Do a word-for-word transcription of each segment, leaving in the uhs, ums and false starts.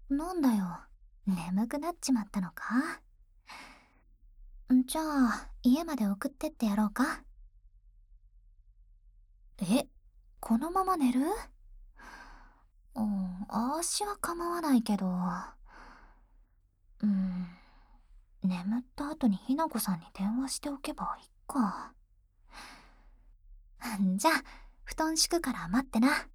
なんだよ、眠くなっちまったのか？じゃあ、家まで送ってってやろうか？え、このまま寝る？うん、足は構わないけど。うん、眠った後にひなこさんに電話しておけばいいか。じゃあ、布団敷くから待ってな。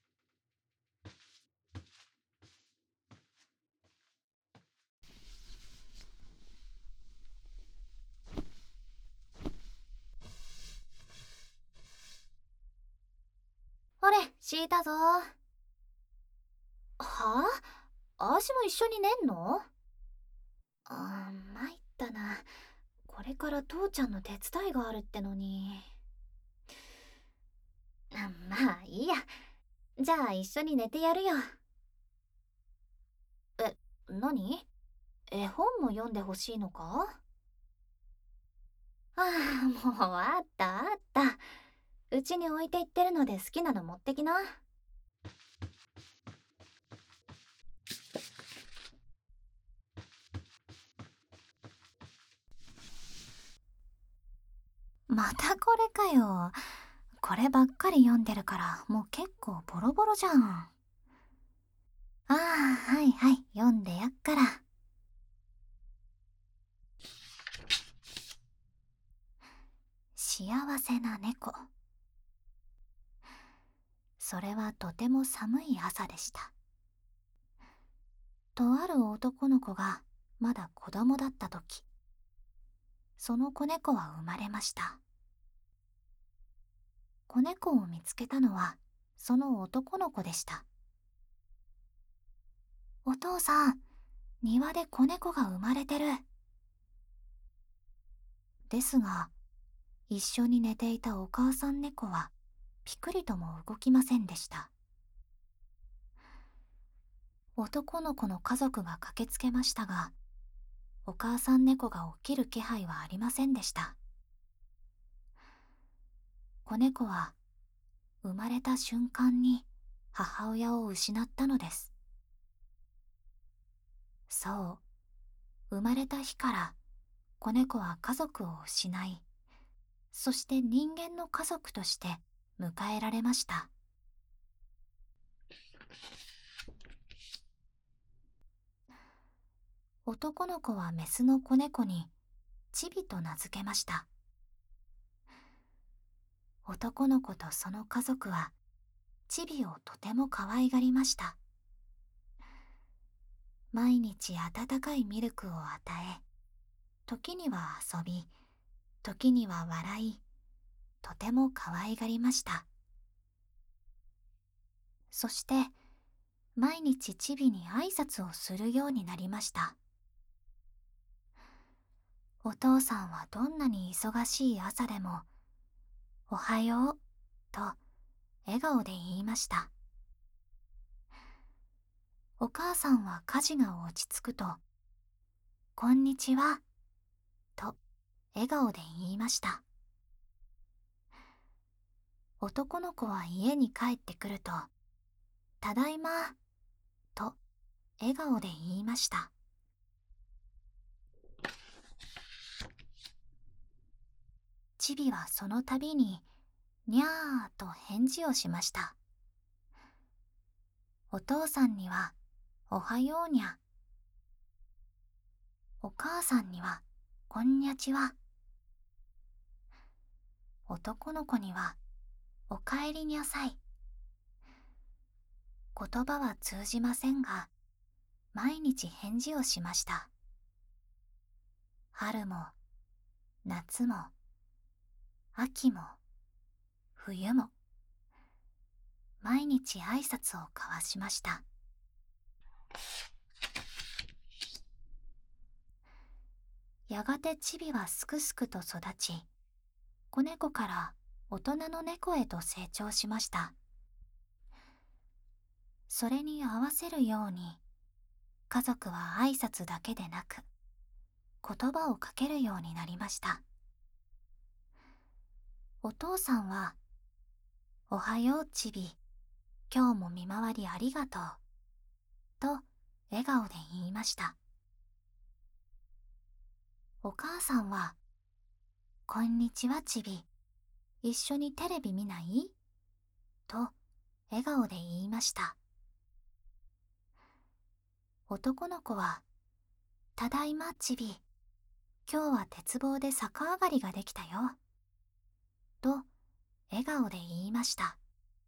ほれ、敷いたぞ。はあ？足も一緒に寝んの？あー、参ったな。これから父ちゃんの手伝いがあるってのに。あ、まあいいや。じゃあ一緒に寝てやるよ。え、何？絵本も読んでほしいのか？ああ、もうあったあった。うちに置いていってるので好きなの持ってきな。またこれかよ。こればっかり読んでるからもう結構ボロボロじゃん。ああ、はいはい、読んでやっから。幸せな猫。それはとても寒い朝でした。とある男の子がまだ子供だった時、その子猫は生まれました。子猫を見つけたのはその男の子でした。お父さん、庭で子猫が生まれてる。ですが、一緒に寝ていたお母さん猫はピクリとも動きませんでした。男の子の家族が駆けつけましたが、お母さん猫が起きる気配はありませんでした。子猫は生まれた瞬間に母親を失ったのです。そう、生まれた日から子猫は家族を失い、そして人間の家族として迎えられました。男の子はメスの子猫にチビと名付けました。男の子とその家族はチビをとても可愛がりました。毎日温かいミルクを与え、時には遊び、時には笑い、とても可愛がりました。そして毎日チビに挨拶をするようになりました。お父さんはどんなに忙しい朝でもおはようと笑顔で言いました。お母さんは家事が落ち着くとこんにちはと笑顔で言いました。男の子は家に帰ってくるとただいまと笑顔で言いました。チビはその度ににゃーと返事をしました。お父さんにはおはようにゃ、お母さんにはこんにゃちは、男の子にはおかえりにゃさい。言葉は通じませんが毎日返事をしました。春も夏も秋も冬も毎日挨拶を交わしました。やがてチビはすくすくと育ち、子猫から大人の猫へと成長しました。それに合わせるように家族は挨拶だけでなく言葉をかけるようになりました。お父さんはおはようチビ、今日も見回りありがとうと笑顔で言いました。お母さんは、こんにちはチビ。一緒にテレビ見ない？と笑顔で言いました。男の子は、ただいまチビ。今日は鉄棒で逆上がりができたよ。と笑顔で言いました。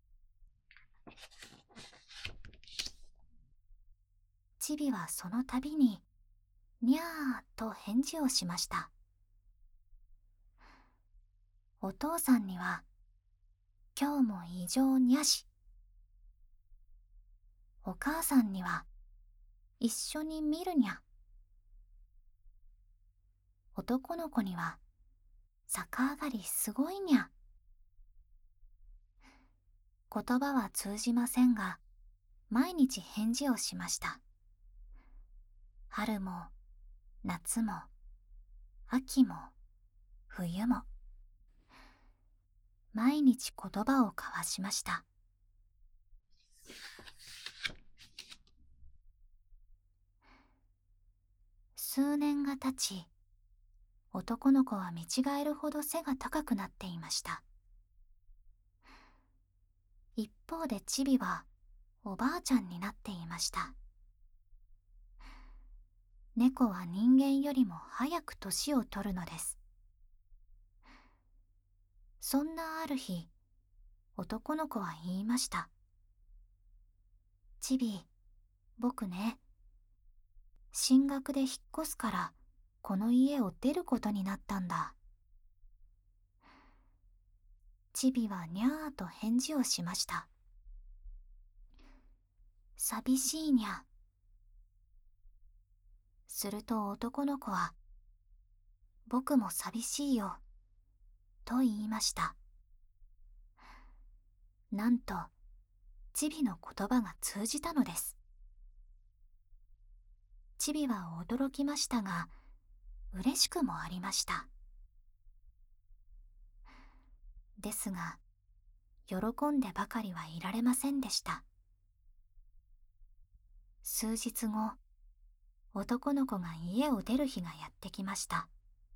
チビはその度に、にゃーと返事をしました。お父さんには、今日も異常にゃし。お母さんには、一緒に見るにゃ。男の子には、逆上がりすごいにゃ。言葉は通じませんが、毎日返事をしました。春も、夏も、秋も、冬も。毎日言葉を交わしました。数年が経ち、男の子は見違えるほど背が高くなっていました。一方でチビはおばあちゃんになっていました。猫は人間よりも早く年を取るのです。そんなある日、男の子は言いました。チビ、僕ね、進学で引っ越すからこの家を出ることになったんだ。チビはにゃーと返事をしました。寂しいにゃ。すると男の子は、僕も寂しいよ、と言いました。なんと、チビの言葉が通じたのです。チビは驚きましたが、嬉しくもありました。ですが、喜んでばかりはいられませんでした。数日後、男の子が家を出る日がやってきました。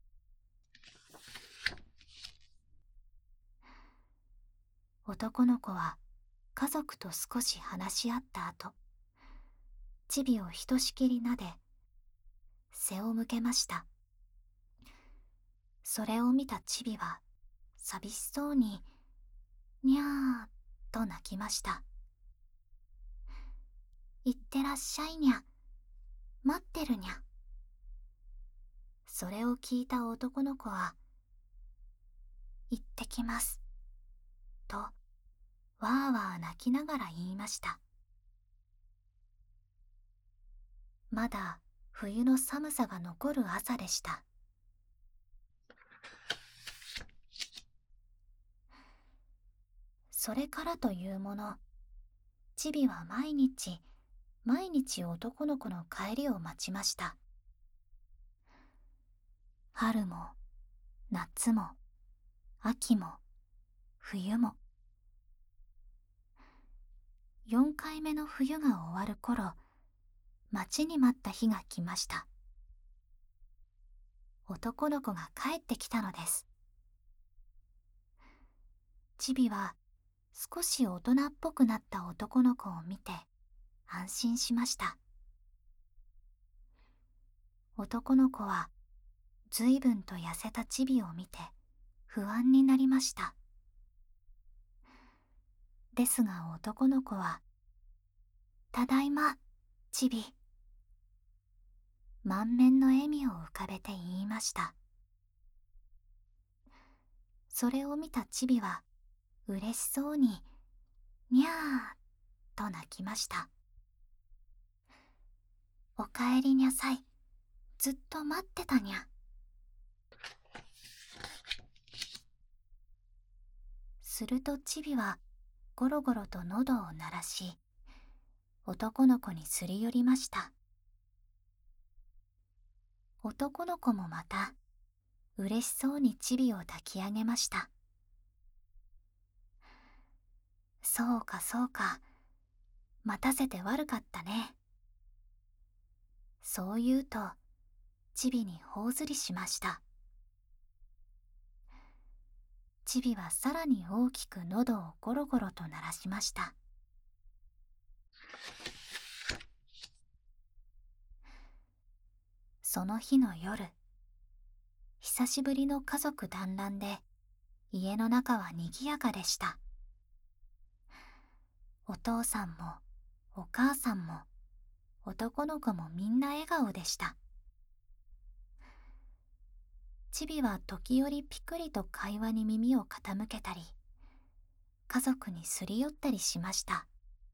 男の子は家族と少し話し合った後、チビをひとしきり撫で、背を向けました。それを見たチビは寂しそうに、にゃーと泣きました。いってらっしゃいにゃ、待ってるにゃ。それを聞いた男の子は、行ってきます、とわーわー泣きながら言いました。まだ冬の寒さが残る朝でした。それからというもの、チビは毎日毎日男の子の帰りを待ちました。春も夏も秋も冬も。よんかいめの冬が終わる頃、待ちに待った日が来ました。男の子が帰ってきたのです。チビは少し大人っぽくなった男の子を見て安心しました。男の子は随分と痩せたチビを見て不安になりました。ですが男の子は、ただいま、チビ。満面の笑みを浮かべて言いました。それを見たチビは嬉しそうに、にゃーと泣きました。おかえりにゃさい。ずっと待ってたにゃ。するとチビはゴロゴロと喉を鳴らし、男の子にすり寄りました。男の子もまた嬉しそうにチビを抱き上げました。そうかそうか、待たせて悪かったね。 そう言うと、チビに頬ずりしました。チビはさらに大きく喉をゴロゴロと鳴らしました。その日の夜、久しぶりの家族団らんで、家の中は賑やかでした。お父さんもお母さんも男の子もみんな笑顔でした。チビは時折ピクリと会話に耳を傾けたり、家族にすり寄ったりしました。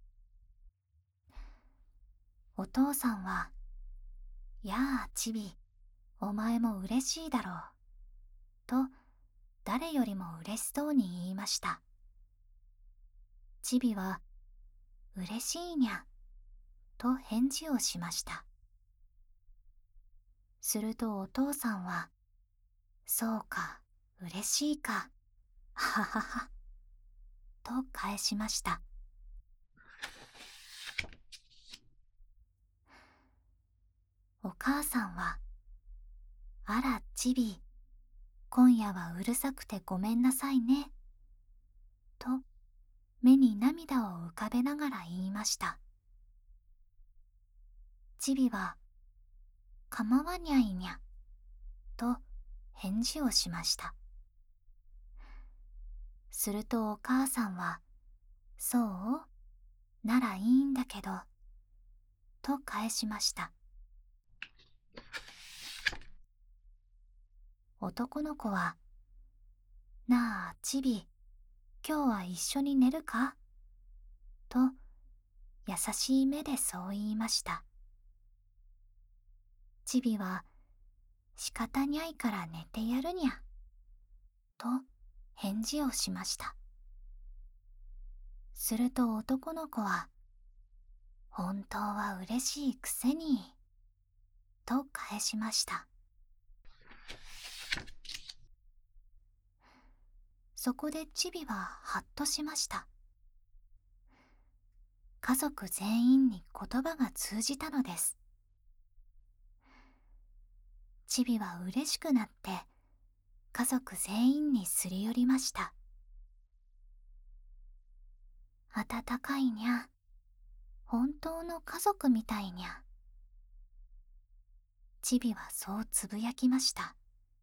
お父さんは、やあチビ、お前も嬉しいだろう、と誰よりも嬉しそうに言いました。チビは、嬉しいにゃ、と返事をしました。するとお父さんは、そうか、嬉しいか、ははは、と返しました。お母さんは、あらチビ、今夜はうるさくてごめんなさいね、と目に涙を浮かべながら言いました。チビは、構わにゃいにゃ、と返事をしました。するとお母さんは、そうならいいんだけど、と返しました。男の子は、なあチビ、今日は一緒に寝るか、と優しい目でそう言いました。チビは、仕方にゃいから寝てやるにゃ、と返事をしました。すると男の子は、本当は嬉しいくせに、と返しました。そこでチビははっとしました。家族全員に言葉が通じたのです。チビは嬉しくなって家族全員にすり寄りました。温かいにゃ、本当の家族みたいにゃ。チビはそうつぶやきました。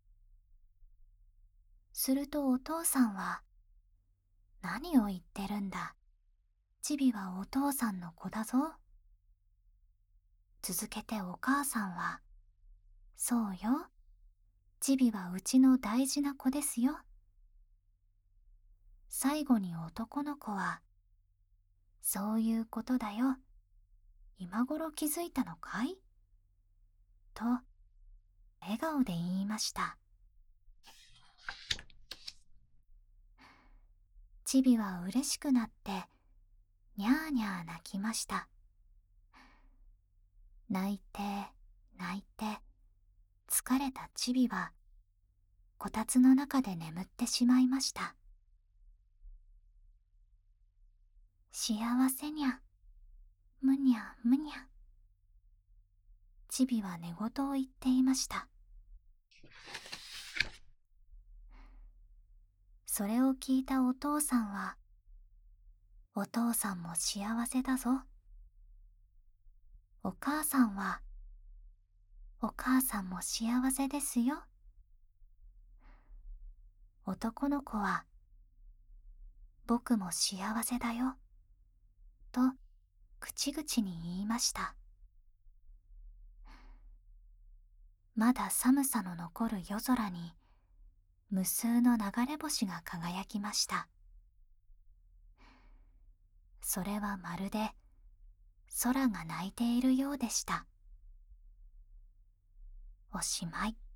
するとお父さんは、何を言ってるんだ。チビはお父さんの子だぞ。続けてお母さんは、そうよ。チビはうちの大事な子ですよ。最後に男の子は、そういうことだよ。今頃気づいたのかいと、笑顔で言いました。チビは嬉しくなって、にゃーにゃー泣きました。泣いて、泣いて、疲れたチビは、こたつの中で眠ってしまいました。幸せにゃ、むにゃむにゃ。チビは寝言を言っていました。それを聞いたお父さんは、お父さんも幸せだぞ。お母さんは、お母さんも幸せですよ。男の子は、僕も幸せだよ。と、口々に言いました。まだ寒さの残る夜空に、無数の流れ星が輝きました。それはまるで空が泣いているようでした。おしまい。